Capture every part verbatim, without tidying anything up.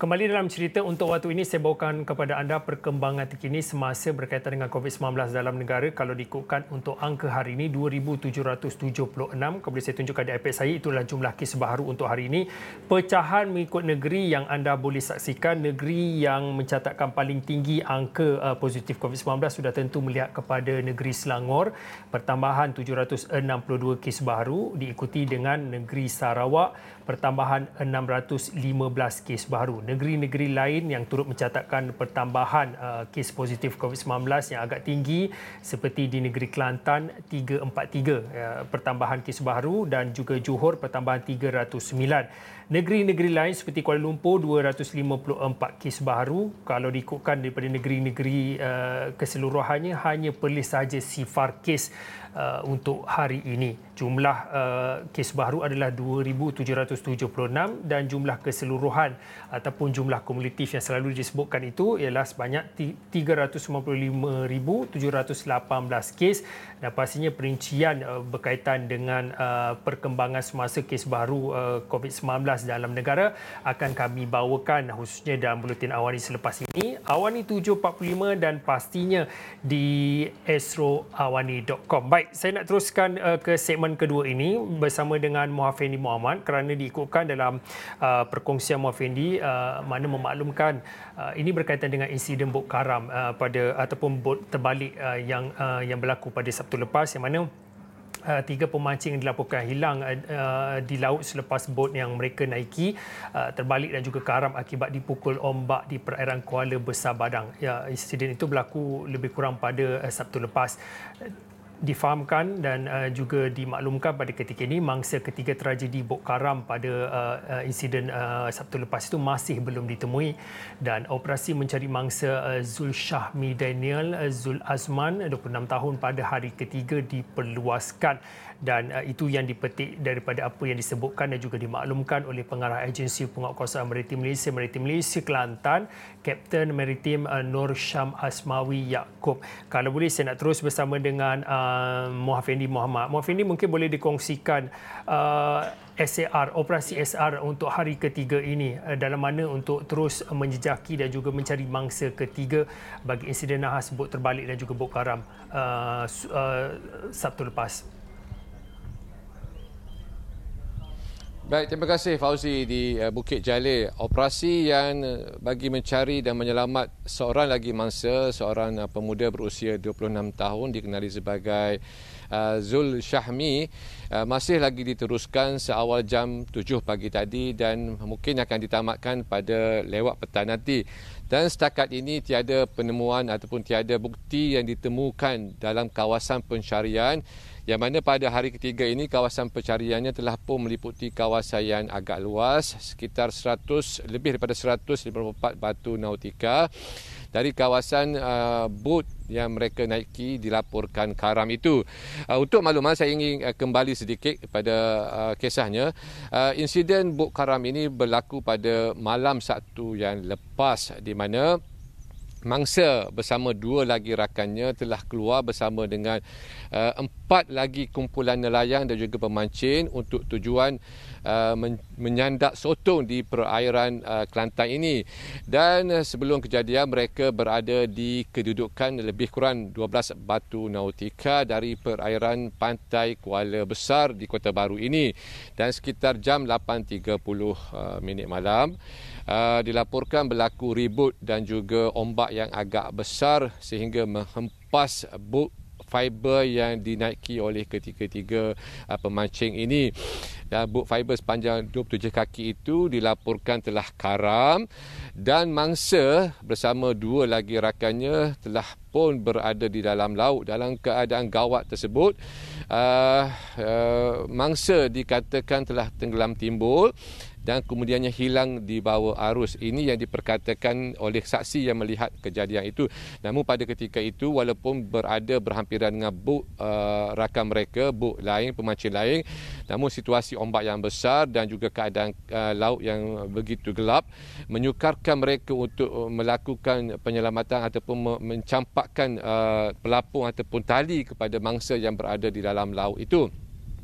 Kembali dalam cerita untuk waktu ini, saya bawakan kepada anda perkembangan terkini semasa berkaitan dengan covid sembilan belas dalam negara. Kalau diikutkan untuk angka hari ini dua ribu tujuh ratus tujuh puluh enam, kalau boleh saya tunjukkan di iPad saya, itulah jumlah kes baru untuk hari ini. Pecahan mengikut negeri yang anda boleh saksikan, negeri yang mencatatkan paling tinggi angka uh, positif covid sembilan belas sudah tentu melihat kepada negeri Selangor, pertambahan tujuh ratus enam puluh dua kes baru, diikuti dengan negeri Sarawak, pertambahan enam ratus lima belas kes baru. Negeri-negeri lain yang turut mencatatkan pertambahan uh, kes positif covid sembilan belas yang agak tinggi seperti di negeri Kelantan tiga ratus empat puluh tiga uh, pertambahan kes baru, dan juga Johor pertambahan tiga ratus sembilan. Negeri-negeri lain seperti Kuala Lumpur dua ratus lima puluh empat kes baru. Kalau diikutkan daripada negeri-negeri uh, keseluruhannya, hanya Perlis sahaja sifar kes uh, untuk hari ini. Jumlah uh, kes baru adalah dua ribu tujuh ratus tujuh puluh enam dan jumlah keseluruhan ataupun jumlah kumulatif yang selalu disebutkan itu ialah sebanyak tiga ratus sembilan puluh lima ribu tujuh ratus lapan belas kes, dan pastinya perincian uh, berkaitan dengan uh, perkembangan semasa kes baru uh, covid sembilan belas dalam negara akan kami bawakan khususnya dalam buletin Awani selepas ini. Awani tujuh empat puluh lima dan pastinya di astro awani dot com. Baik, saya nak teruskan uh, ke segmen kedua ini bersama dengan Muhafendi Muhammad, kerana diikutkan dalam uh, perkongsian Muhafendi uh, mana memaklumkan uh, ini berkaitan dengan insiden bot karam uh, pada ataupun bot terbalik uh, yang uh, yang berlaku pada Sabtu lepas, yang mana Uh, tiga pemancing dilaporkan hilang uh, di laut selepas bot yang mereka naiki uh, terbalik dan juga karam akibat dipukul ombak di perairan Kuala Besar Badang. Ya, insiden itu berlaku lebih kurang pada uh, Sabtu lepas. Difahamkan dan uh, juga dimaklumkan pada ketika ini mangsa ketiga tragedi bot karam pada uh, uh, insiden uh, Sabtu lepas itu masih belum ditemui, dan operasi mencari mangsa uh, Zul Syahmi Daniel uh, Zul Azman dua puluh enam tahun pada hari ketiga diperluaskan, dan uh, itu yang dipetik daripada apa yang disebutkan dan juga dimaklumkan oleh pengarah agensi penguatkuasaan maritim Malaysia Maritim Malaysia Kelantan, Kapten Maritim uh, Nur Syam Asmawi Yaakob. Kalau boleh saya nak terus bersama dengan uh, Muhafendi Muhammad. Muhafendi, mungkin boleh dikongsikan uh, S A R, operasi S A R untuk hari ketiga ini, uh, dalam mana untuk terus uh, menjejaki dan juga mencari mangsa ketiga bagi insiden nahas bot terbalik dan juga bot karam uh, uh, Sabtu lepas. Baik, terima kasih Fauzi di uh, Bukit Jalil. Operasi yang uh, bagi mencari dan menyelamat seorang lagi mangsa, seorang uh, pemuda berusia dua puluh enam tahun dikenali sebagai uh, Zul Syahmi, uh, masih lagi diteruskan seawal jam tujuh pagi tadi dan mungkin akan ditamatkan pada lewat petang nanti. Dan setakat ini tiada penemuan ataupun tiada bukti yang ditemukan dalam kawasan pencarian, yang mana pada hari ketiga ini kawasan pencariannya telah pun meliputi kawasan yang agak luas, sekitar seratus lebih daripada seratus lima puluh empat batu nautika dari kawasan uh, bot yang mereka naiki dilaporkan karam itu. Uh, untuk makluman, saya ingin uh, kembali sedikit pada uh, kisahnya. Uh, insiden bot karam ini berlaku pada malam Sabtu yang lepas, di mana mangsa bersama dua lagi rakannya telah keluar bersama dengan uh, empat lagi kumpulan nelayan dan juga pemancing untuk tujuan uh, men- menyandak sotong di perairan uh, Kelantan ini. Dan uh, sebelum kejadian mereka berada di kedudukan lebih kurang dua belas batu nautika dari perairan pantai Kuala Besar di Kota Baru ini. Dan sekitar jam lapan tiga puluh uh, minit malam Uh, dilaporkan berlaku ribut dan juga ombak yang agak besar sehingga menghempas bot fiber yang dinaiki oleh ketiga-tiga uh, pemancing ini. Dan bot fiber sepanjang dua puluh tujuh kaki itu dilaporkan telah karam, dan mangsa bersama dua lagi rakannya telah pun berada di dalam laut. Dalam keadaan gawat tersebut, uh, uh, mangsa dikatakan telah tenggelam timbul dan kemudiannya hilang di bawah arus. Ini yang diperkatakan oleh saksi yang melihat kejadian itu. Namun pada ketika itu, walaupun berada berhampiran dengan bot uh, rakan mereka, bot lain, pemancing lain, namun situasi ombak yang besar dan juga keadaan uh, laut yang begitu gelap menyukarkan mereka untuk melakukan penyelamatan ataupun mencampakkan uh, pelapung ataupun tali kepada mangsa yang berada di dalam laut itu.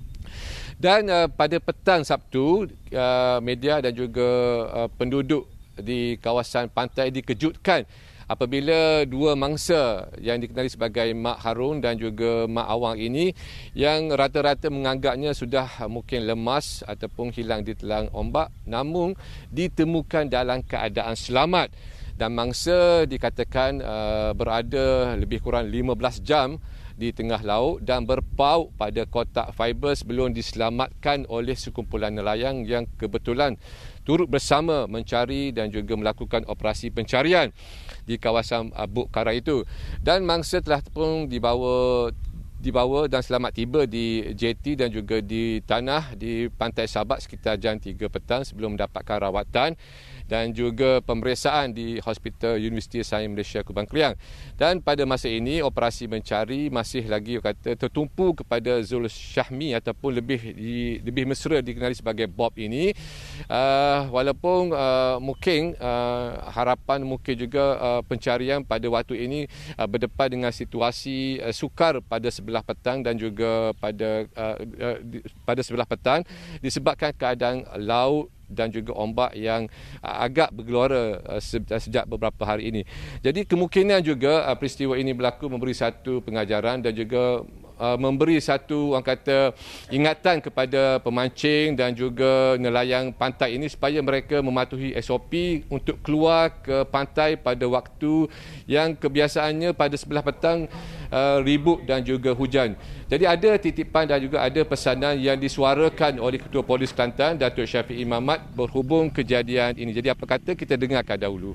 Dan uh, pada petang Sabtu, uh, media dan juga uh, penduduk di kawasan pantai dikejutkan apabila dua mangsa yang dikenali sebagai Mak Harun dan juga Mak Awang ini yang rata-rata menganggapnya sudah mungkin lemas ataupun hilang di telang ombak, namun ditemukan dalam keadaan selamat. Dan mangsa dikatakan uh, berada lebih kurang lima belas jam di tengah laut dan berpaut pada kotak fiber sebelum diselamatkan oleh sekumpulan nelayan yang kebetulan turut bersama mencari dan juga melakukan operasi pencarian di kawasan Buk Karam itu. Dan mangsa telah pun dibawa dibawa dan selamat tiba di J T dan juga di tanah di Pantai Sabak sekitar jam tiga petang sebelum mendapatkan rawatan dan juga pemeriksaan di Hospital Universiti Sains Malaysia Kubang Kliang. Dan pada masa ini operasi mencari masih lagi kata tertumpu kepada Zul Syahmi ataupun lebih di, lebih mesra dikenali sebagai Bob ini. Uh, walaupun uh, mungkin uh, harapan mungkin juga uh, pencarian pada waktu ini uh, berdepan dengan situasi uh, sukar pada sebelah petang dan juga pada uh, uh, di, pada sebelah petang disebabkan keadaan laut dan juga ombak yang uh, agak bergelora uh, sejak beberapa hari ini. Jadi kemungkinan juga uh, peristiwa ini berlaku memberi satu pengajaran dan juga uh, memberi satu orang kata ingatan kepada pemancing dan juga nelayan pantai ini supaya mereka mematuhi S O P untuk keluar ke pantai pada waktu yang kebiasaannya pada sebelah petang uh, ribut dan juga hujan. Jadi ada titipan dan juga ada pesanan yang disuarakan oleh Ketua Polis Kelantan, Datuk Syafiee Mamat, berhubung kejadian ini. Jadi apa kata kita dengarkan dahulu.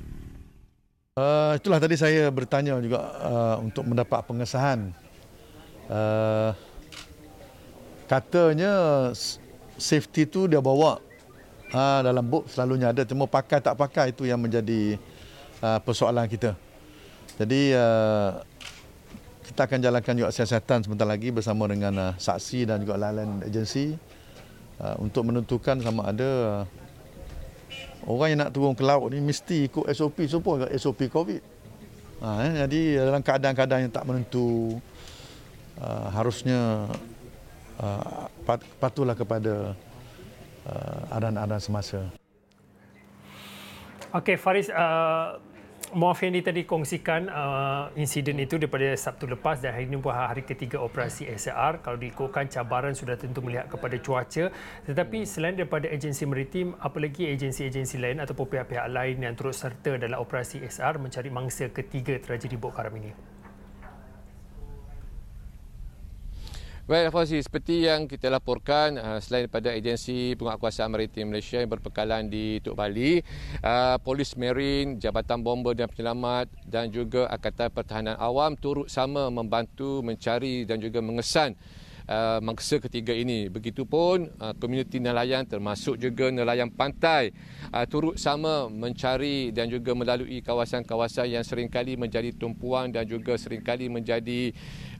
Uh, itulah tadi saya bertanya juga uh, untuk mendapat pengesahan. Uh, katanya safety tu dia bawa uh, dalam buk selalunya ada. Cuma pakai tak pakai itu yang menjadi uh, persoalan kita. Jadi uh, kita akan jalankan juga siasatan sebentar lagi bersama dengan uh, saksi dan juga lain-lain agensi uh, untuk menentukan sama ada uh, orang yang nak turun ke laut ni mesti ikut S O P semua, S O P COVID. Ha, eh, jadi dalam keadaan-keadaan yang tak menentu uh, harusnya uh, pat, patuhlah kepada uh, arahan-arahan semasa. Okey Faris, uh... Muaf yang tadi kongsikan uh, insiden itu daripada Sabtu lepas dan hari ini pun hari ketiga operasi S A R. Kalau diikutkan cabaran sudah tentu melihat kepada cuaca, tetapi selain daripada agensi maritim, apa lagi agensi-agensi lain ataupun pihak-pihak lain yang turut serta dalam operasi S A R mencari mangsa ketiga tragedi Buk Karam ini? Baik, Fauzi, seperti yang kita laporkan, selain daripada agensi penguatkuasaan maritim Malaysia yang berpekalan di Tuk Bali, Polis Marine, Jabatan Bomber dan Penyelamat dan juga Angkatan Pertahanan Awam turut sama membantu mencari dan juga mengesan Uh, mangsa ketiga ini. Begitupun uh, komuniti nelayan termasuk juga nelayan pantai uh, turut sama mencari dan juga melalui kawasan-kawasan yang seringkali menjadi tumpuan dan juga seringkali menjadi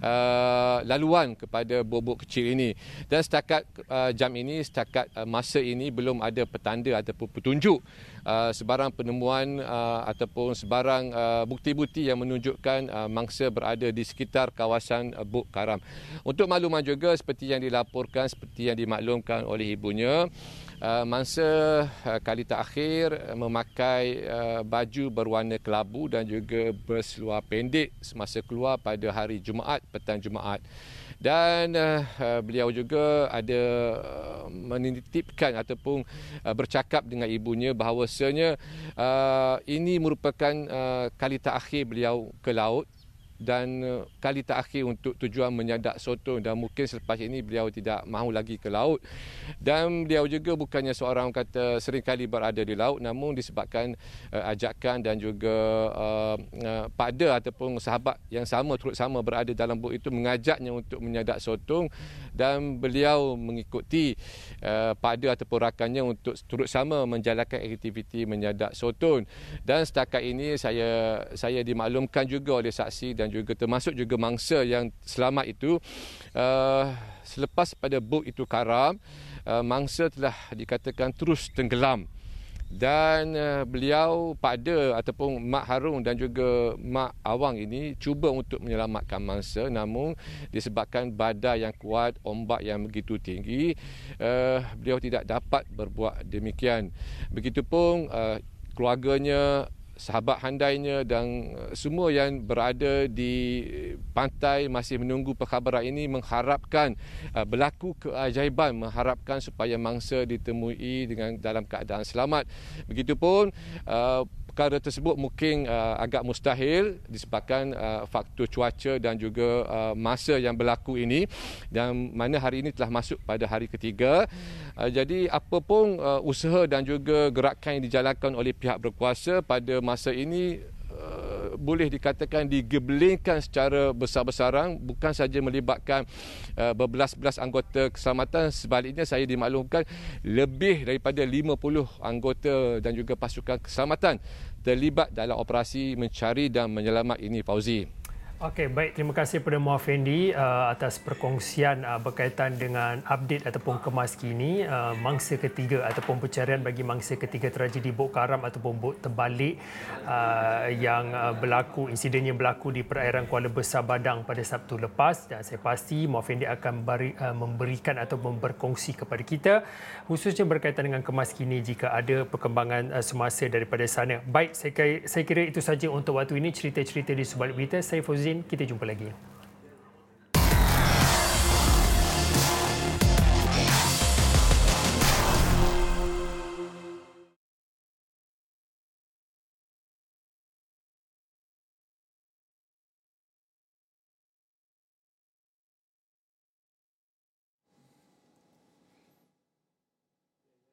uh, laluan kepada bobok kecil ini. Dan setakat uh, jam ini, setakat uh, masa ini belum ada petanda ataupun petunjuk uh, sebarang penemuan uh, ataupun sebarang uh, bukti-bukti yang menunjukkan uh, mangsa berada di sekitar kawasan uh, Buk Karam. Untuk makluman juga juga seperti yang dilaporkan, seperti yang dimaklumkan oleh ibunya, uh, mangsa uh, kali terakhir memakai uh, baju berwarna kelabu dan juga berseluar pendek semasa keluar pada hari Jumaat, petang Jumaat. Dan uh, beliau juga ada uh, menitipkan ataupun uh, bercakap dengan ibunya bahawasanya uh, ini merupakan uh, kali terakhir beliau ke laut dan uh, kali terakhir untuk tujuan menyadap sotong, dan mungkin selepas ini beliau tidak mahu lagi ke laut. Dan beliau juga bukannya seorang kata seringkali berada di laut, namun disebabkan uh, ajakan dan juga uh, uh, pada ataupun sahabat yang sama turut sama berada dalam bot itu mengajaknya untuk menyadap sotong, dan beliau mengikuti uh, pada ataupun rakannya untuk turut sama menjalankan aktiviti menyadap sotong. Dan setakat ini saya saya dimaklumkan juga oleh saksi dan juga termasuk juga mangsa yang selamat itu, uh, selepas pada buk itu karam, uh, mangsa telah dikatakan terus tenggelam. Dan uh, beliau pada ataupun Mak Harun dan juga Mak Awang ini cuba untuk menyelamatkan mangsa, namun disebabkan badai yang kuat, ombak yang begitu tinggi, uh, beliau tidak dapat berbuat demikian. Begitupun uh, keluarganya, sahabat handainya dan semua yang berada di pantai masih menunggu perkhabaran ini, mengharapkan uh, berlaku keajaiban, mengharapkan supaya mangsa ditemui dengan dalam keadaan selamat. Begitupun uh, perkara tersebut mungkin uh, agak mustahil disebabkan uh, faktor cuaca dan juga uh, masa yang berlaku ini, dan mana hari ini telah masuk pada hari ketiga. Uh, jadi apapun uh, usaha dan juga gerakan yang dijalankan oleh pihak berkuasa pada masa ini uh, boleh dikatakan digebelingkan secara besar-besaran, bukan saja melibatkan uh, berbelas-belas anggota keselamatan, sebaliknya saya dimaklumkan lebih daripada lima puluh anggota dan juga pasukan keselamatan terlibat dalam operasi mencari dan menyelamat ini, Fauzi. Okey, baik. Terima kasih kepada Muafendi uh, atas perkongsian uh, berkaitan dengan update ataupun kemas kini uh, mangsa ketiga ataupun pencarian bagi mangsa ketiga tragedi bot karam ataupun bot terbalik uh, yang uh, berlaku, insiden yang berlaku di perairan Kuala Besar Badang pada Sabtu lepas, dan saya pasti Muafendi akan beri, uh, memberikan atau berkongsi kepada kita khususnya berkaitan dengan kemas kini jika ada perkembangan uh, semasa daripada sana. Baik, saya, saya kira itu saja untuk waktu ini cerita-cerita di sebalik berita. Saya Fauzin, kita jumpa lagi.